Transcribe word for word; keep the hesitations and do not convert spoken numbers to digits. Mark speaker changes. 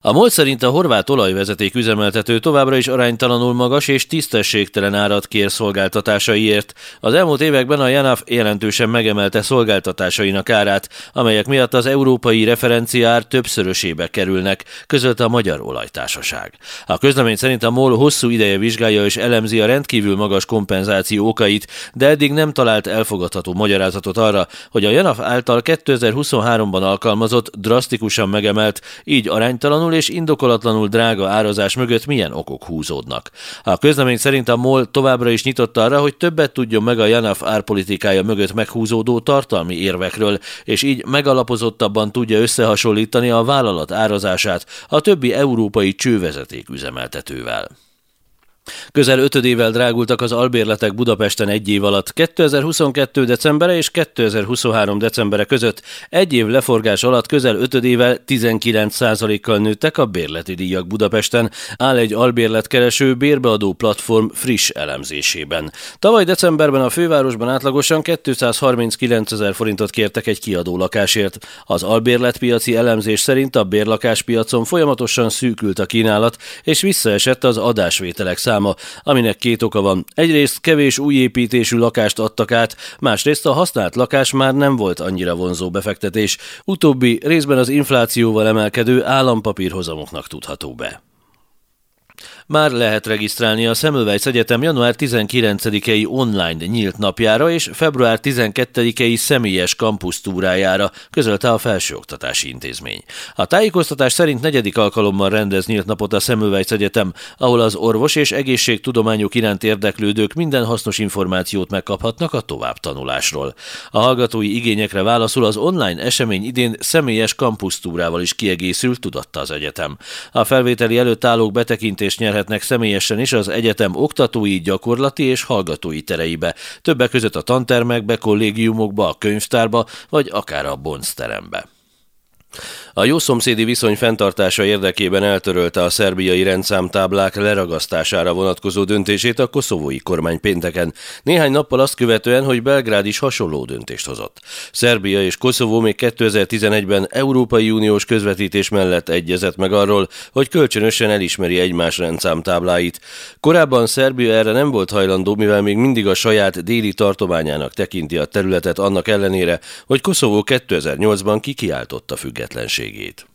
Speaker 1: A MOL szerint a horvát olajvezeték üzemeltető továbbra is aránytalanul magas és tisztességtelen árat kér szolgáltatásaiért. Az elmúlt években a JANAF jelentősen megemelte szolgáltatásainak árát, amelyek miatt az európai referenciaár többszörösébe kerülnek, közölte a Magyar Olajtársaság. A közlemény szerint a MOL hosszú ideje vizsgálja és elemzi a rendkívül magas kompenzáció okait, de eddig nem talált elfogadható magyarázatot arra, hogy a JANAF által kétezer-huszonháromban alkalmazott, drasztikusan megemelt, így aránytalanul és indokolatlanul drága árazás mögött milyen okok húzódnak. A közlemény szerint a MOL továbbra is nyitott arra, hogy többet tudjon meg a JANAF árpolitikája mögött meghúzódó tartalmi érvekről, és így megalapozottabban tudja összehasonlítani a vállalat árazását a többi európai csővezeték üzemeltetővel. Közel ötödével drágultak az albérletek Budapesten egy év alatt. kétezer-huszonkettő decembere és kétezer-huszonhárom decembere között egy év leforgás alatt közel ötödével tizenkilenc százalékkal nőttek a bérleti díjak Budapesten, áll egy albérletkereső bérbeadó platform friss elemzésében. Tavaly decemberben a fővárosban átlagosan kétszázharminckilencezer forintot kértek egy kiadó lakásért. Az albérletpiaci elemzés szerint a bérlakáspiacon folyamatosan szűkült a kínálat, és visszaesett az adásvételek száma, aminek két oka van. Egyrészt kevés új építésű lakást adtak át, másrészt a használt lakás már nem volt annyira vonzó befektetés. Utóbbi részben az inflációval emelkedő állampapírhozamoknak tudható be. Már lehet regisztrálni a Semmelweis Egyetem január tizenkilencedikei online nyílt napjára és február tizenkettedikei személyes kampusztúrájára, közölte a Felsőoktatási Intézmény. A tájékoztatás szerint negyedik alkalommal rendez nyílt napot a Semmelweis Egyetem, ahol az orvos és egészségtudományok iránt érdeklődők minden hasznos információt megkaphatnak a továbbtanulásról. A hallgatói igényekre válaszul az online esemény idén személyes kampusztúrával is kiegészül, tudatta az egyetem. A felvételi előtt állók betekintést nyerhetnek személyesen is az egyetem oktatói, gyakorlati és hallgatói tereibe, többek között a tantermekbe, kollégiumokba, a könyvtárba, vagy akár a boncterembe. A jószomszédi viszony fenntartása érdekében eltörölte a szerbiai rendszámtáblák leragasztására vonatkozó döntését a koszovói kormány pénteken, néhány nappal azt követően, hogy Belgrád is hasonló döntést hozott. Szerbia és Koszovó még kétezer-tizenegyben Európai Uniós közvetítés mellett egyezett meg arról, hogy kölcsönösen elismeri egymás rendszámtábláit. Korábban Szerbia erre nem volt hajlandó, mivel még mindig a saját déli tartományának tekinti a területet annak ellenére, hogy Koszovó kétezer-nyolcban kikiáltotta függetlenségét.